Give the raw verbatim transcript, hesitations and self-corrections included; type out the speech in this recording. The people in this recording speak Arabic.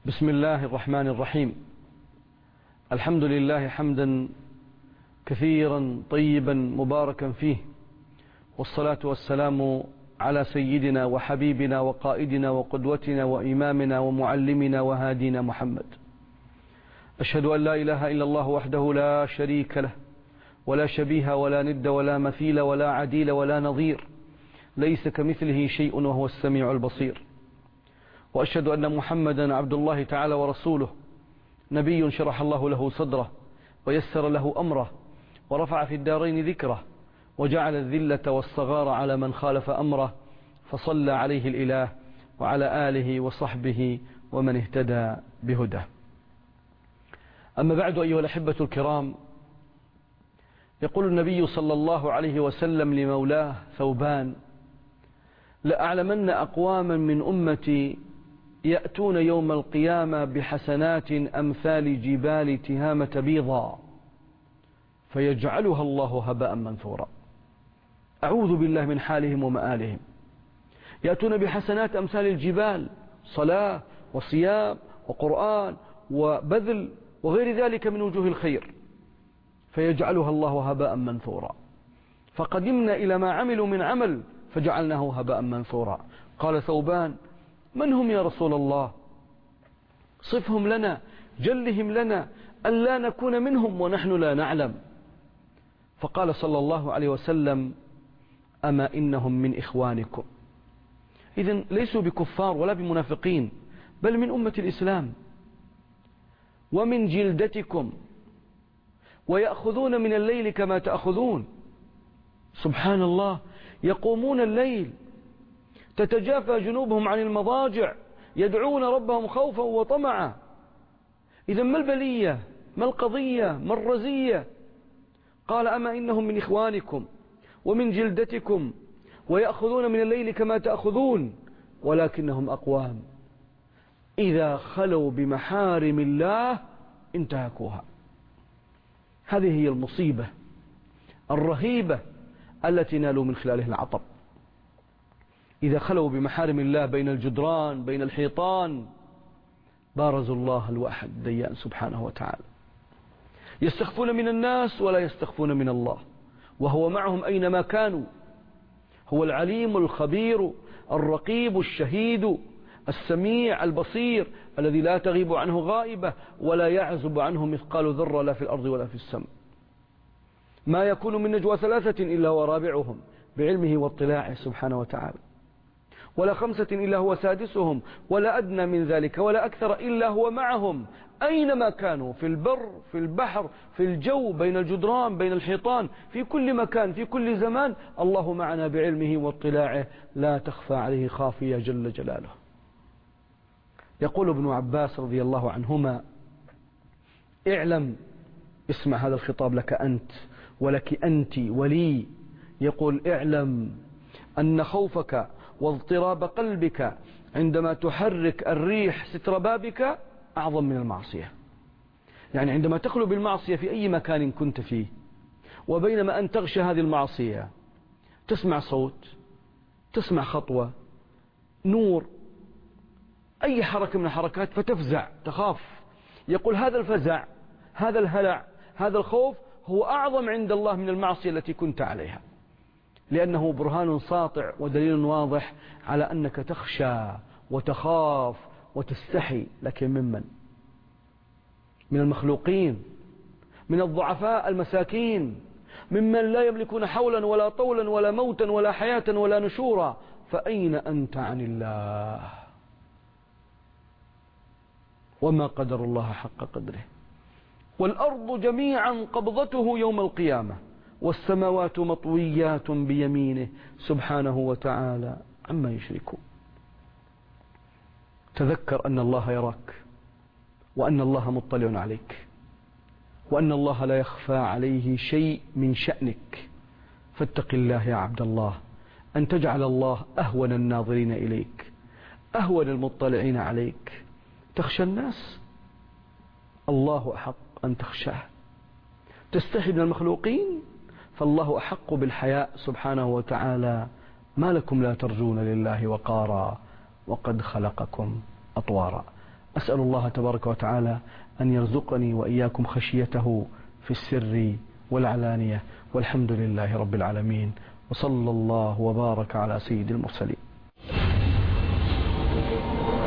بسم الله الرحمن الرحيم. الحمد لله حمدا كثيرا طيبا مباركا فيه، والصلاة والسلام على سيدنا وحبيبنا وقائدنا وقدوتنا وإمامنا ومعلمنا وهادينا محمد. أشهد أن لا إله إلا الله وحده لا شريك له، ولا شبيه ولا ند ولا مثيل ولا عديل ولا نظير، ليس كمثله شيء وهو السميع البصير. وأشهد أن محمدا عبد الله تعالى ورسوله، نبي شرح الله له صدره ويسر له أمره ورفع في الدارين ذكره، وجعل الذلة والصغار على من خالف أمره، فصلى عليه الإله وعلى آله وصحبه ومن اهتدى بهداه. أما بعد، أيها الأحبة الكرام، يقول النبي صلى الله عليه وسلم لمولاه ثوبان: لأعلمن أقواما من أمتي يأتون يوم القيامة بحسنات أمثال جبال تهامة بيضا فيجعلها الله هباء منثورا. أعوذ بالله من حالهم ومآلهم. يأتون بحسنات أمثال الجبال، صلاة وصيام وقرآن وبذل وغير ذلك من وجوه الخير، فيجعلها الله هباء منثورا. فقدمنا إلى ما عملوا من عمل فجعلناه هباء منثورا. قال ثوبان: من هم يا رسول الله؟ صفهم لنا، جلهم لنا، ألا نكون منهم ونحن لا نعلم. فقال صلى الله عليه وسلم: أما إنهم من إخوانكم. إذن ليسوا بكفار ولا بمنافقين، بل من أمة الإسلام ومن جلدتكم، ويأخذون من الليل كما تأخذون. سبحان الله، يقومون الليل تتجافى جنوبهم عن المضاجع، يدعون ربهم خوفا وطمعا. إذا ما البلية؟ ما القضية؟ ما الرزية؟ قال: أما إنهم من إخوانكم ومن جلدتكم ويأخذون من الليل كما تأخذون، ولكنهم أقوام إذا خلوا بمحارم الله انتهكوها. هذه هي المصيبة الرهيبة التي نالوا من خلالها العطب. إذا خلوا بمحارم الله بين الجدران بين الحيطان بارزوا الله الواحد الديان سبحانه وتعالى. يستخفون من الناس ولا يستخفون من الله، وهو معهم أينما كانوا. هو العليم الخبير الرقيب الشهيد السميع البصير، الذي لا تغيب عنه غائبة ولا يعزب عنه مثقال ذرة لا في الأرض ولا في السماء. ما يكون من نجوى ثلاثة إلا هو رابعهم بعلمه واطلاعه سبحانه وتعالى، ولا خمسة إلا هو سادسهم، ولا أدنى من ذلك ولا أكثر إلا هو معهم أينما كانوا، في البر في البحر في الجو بين الجدران بين الحيطان، في كل مكان في كل زمان. الله معنا بعلمه واطلاعه، لا تخفى عليه خافية جل جلاله. يقول ابن عباس رضي الله عنهما: اعلم، اسمع هذا الخطاب لك أنت ولك أنت ولي. يقول: اعلم أن خوفك واضطراب قلبك عندما تحرك الريح ستر بابك أعظم من المعصية. يعني عندما تخلو بالمعصية في أي مكان كنت فيه، وبينما أن تغشى هذه المعصية تسمع صوت، تسمع خطوة، نور، أي حركة من الحركات فتفزع تخاف. يقول: هذا الفزع، هذا الهلع، هذا الخوف هو أعظم عند الله من المعصية التي كنت عليها، لأنه برهان ساطع ودليل واضح على أنك تخشى وتخاف وتستحي. لكن ممن؟ من المخلوقين، من الضعفاء المساكين، ممن لا يملكون حولا ولا طولا ولا موتا ولا حياة ولا نشورا. فأين أنت عن الله؟ وما قدر الله حق قدره. والأرض جميعا قبضته يوم القيامة، والسماوات مطويات بيمينه سبحانه وتعالى عما يشركون. تذكر أن الله يراك، وأن الله مطلع عليك، وأن الله لا يخفى عليه شيء من شأنك. فاتق الله يا عبد الله، أن تجعل الله أهون الناظرين إليك، أهون المطلعين عليك. تخشى الناس، الله أحق أن تخشاه. تستحي من المخلوقين، فالله أحق بالحياء سبحانه وتعالى. ما لكم لا ترجون لله وقارا وقد خلقكم أطوارا. أسأل الله تبارك وتعالى أن يرزقني وإياكم خشيته في السر والعلانية، والحمد لله رب العالمين، وصلى الله وبارك على سيد المرسلين.